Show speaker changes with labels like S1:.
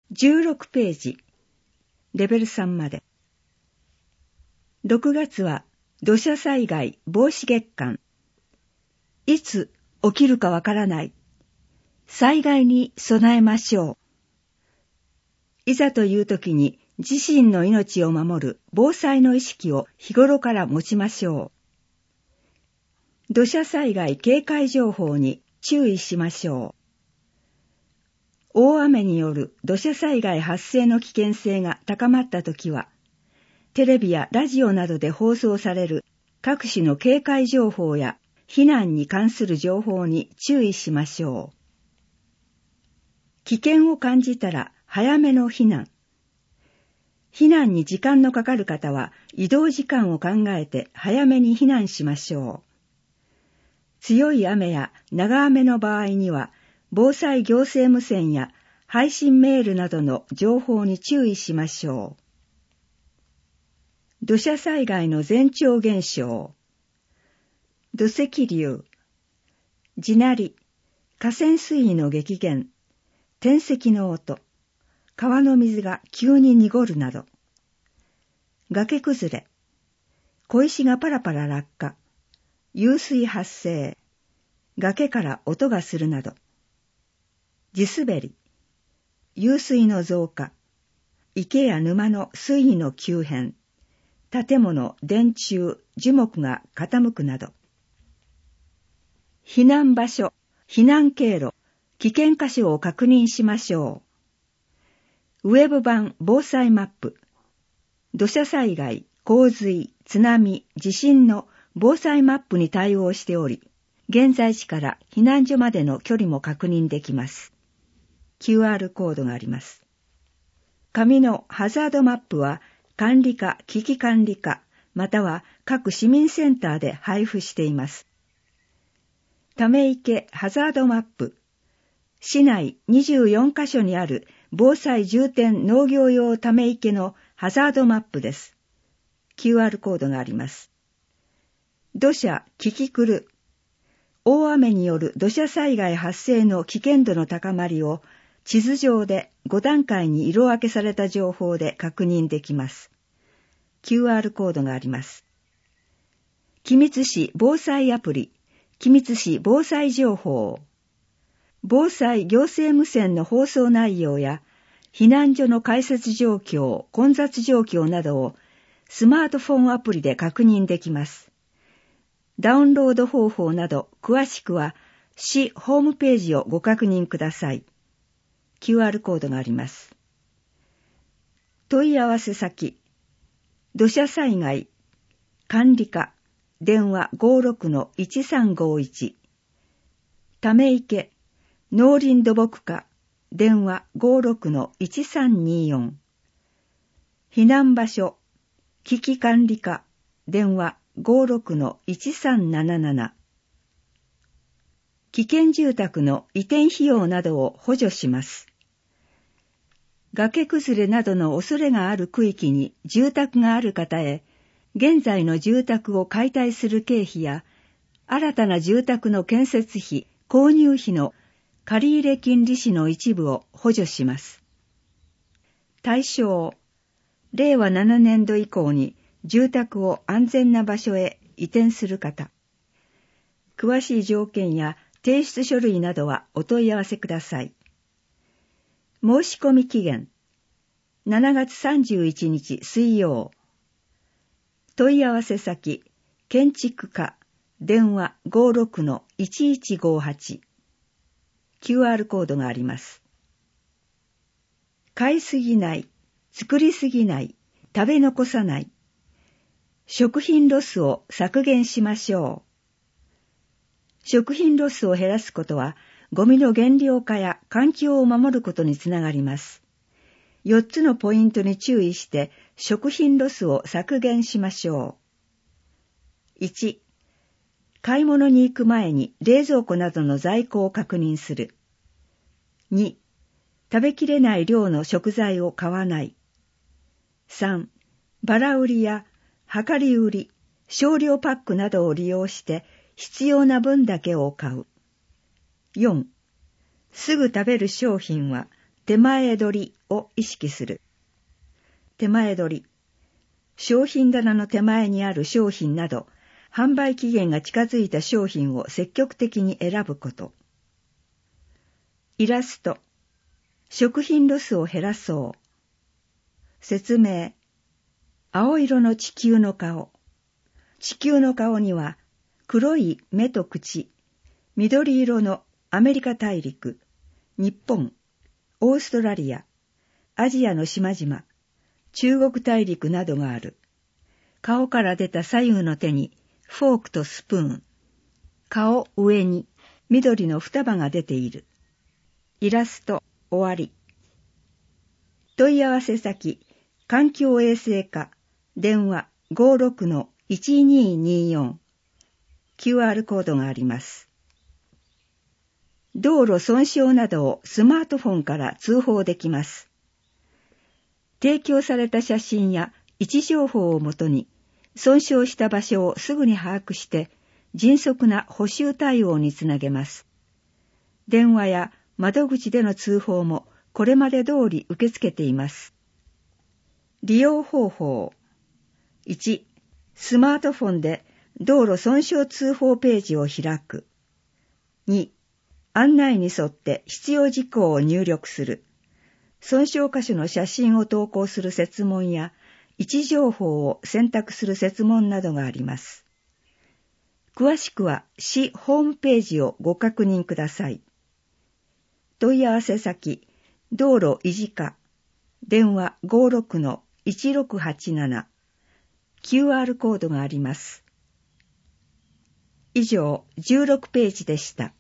S1: 16ページ、レベル3まで。6月は土砂災害防止月間。いつ起きるかわからない。災害に備えましょう。いざという時に自身の命を守る防災の意識を日頃から持ちましょう。土砂災害警戒情報に注意しましょう。大雨による土砂災害発生の危険性が高まったときは、テレビやラジオなどで放送される各種の警戒情報や避難に関する情報に注意しましょう。危険を感じたら早めの避難。避難に時間のかかる方は移動時間を考えて早めに避難しましょう。強い雨や長雨の場合には、防災行政無線や配信メールなどの情報に注意しましょう。土砂災害の前兆現象。土石流、地鳴り、河川水位の激減、天石の音、川の水が急に濁るなど。崖崩れ、小石がパラパラ落下、湧水発生、崖から音がするなど。地滑り、湧水の増加、池や沼の水位の急変、建物、電柱、樹木が傾くなど。避難場所、避難経路、危険箇所を確認しましょう。ウェブ版防災マップ、土砂災害、洪水、津波、地震の防災マップに対応しており、現在地から避難所までの距離も確認できます。QR コードがあります。紙のハザードマップは管理課、危機管理課、または各市民センターで配布しています。ため池ハザードマップ。市内24カ所にある防災重点農業用ため池のハザードマップです。QR コードがあります。土砂キキクル。大雨による土砂災害発生の危険度の高まりを地図上で5段階に色分けされた情報で確認できます。QR コードがあります。君津市防災アプリ、君津市防災情報。防災行政無線の放送内容や避難所の開設状況、混雑状況などをスマートフォンアプリで確認できます。ダウンロード方法など詳しくは市ホームページをご確認ください。QR コードがあります。問い合わせ先、土砂災害、管理課、電話 56-1351、ため池、農林土木課、電話 56-1324、避難場所、危機管理課、電話 56-1377、危険住宅の移転費用などを補助します。崖崩れなどの恐れがある区域に住宅がある方へ、現在の住宅を解体する経費や、新たな住宅の建設費、購入費の借入金利子の一部を補助します。対象、令和7年度以降に住宅を安全な場所へ移転する方。詳しい条件や提出書類などはお問い合わせください。申し込み期限、7月31日水曜。問い合わせ先、建築課、電話 56-1158。QR コードがあります。買いすぎない、作りすぎない、食べ残さない。食品ロスを削減しましょう。食品ロスを減らすことは、ゴミの減量化や環境を守ることにつながります。4つのポイントに注意して食品ロスを削減しましょう。1、買い物に行く前に冷蔵庫などの在庫を確認する。2、食べきれない量の食材を買わない。3、バラ売りや量り売り、少量パックなどを利用して必要な分だけを買う。4、すぐ食べる商品は手前取り、 を意識する。手前取り。商品棚の手前にある商品など、販売期限が近づいた商品を積極的に選ぶこと。イラスト。食品ロスを減らそう。説明。青色の地球の顔。地球の顔には、黒い目と口、緑色のアメリカ大陸、日本、オーストラリア、アジアの島々、中国大陸などがある。顔から出た左右の手にフォークとスプーン。顔上に緑の双葉が出ている。イラスト終わり。問い合わせ先、環境衛生課、電話 56-1224。QR コードがあります。道路損傷などをスマートフォンから通報できます。提供された写真や位置情報をもとに、損傷した場所をすぐに把握して、迅速な補修対応につなげます。電話や窓口での通報もこれまで通り受け付けています。利用方法。1、スマートフォンで道路損傷通報ページを開く。2、案内に沿って必要事項を入力する。損傷箇所の写真を投稿する設問や、位置情報を選択する設問などがあります。詳しくは市ホームページをご確認ください。問い合わせ先、道路維持課、電話 56-1687、QR コードがあります。以上、16ページでした。